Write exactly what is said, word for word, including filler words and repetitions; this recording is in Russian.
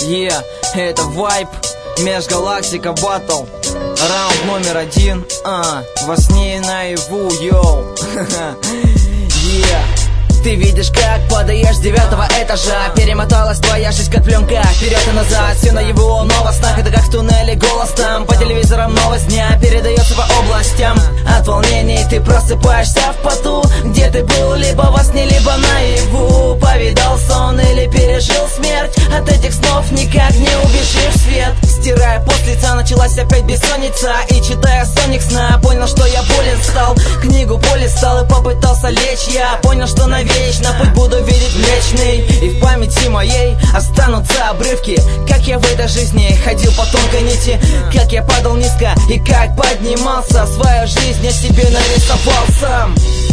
Yeah, это вайб, межгалактика баттл. Раунд номер один, а, во сне и наяву, йоу. Yeah. Ты видишь, как падаешь с девятого этажа. Перемоталась твоя жизнь, как пленка, вперед и назад. Все на его новостях, это как в туннеле голос там. По телевизорам новость дня передается по областям. От волнений ты просыпаешься в поту. Где ты был, либо во сне, либо наяву. Повидал сон или пережил смерть. От этих снов никак не убежишь в свет. Стирая пот с лица, началась опять бессонница. И читая сонник сна, понял, что я болен стал. Книгу полистал и попытался лечь. Я понял, что навечно путь буду видеть млечный. И в памяти моей останутся обрывки, как я в этой жизни ходил по тонкой нити, как я падал низко и как поднимался. Свою жизнь я себе нарисовал сам.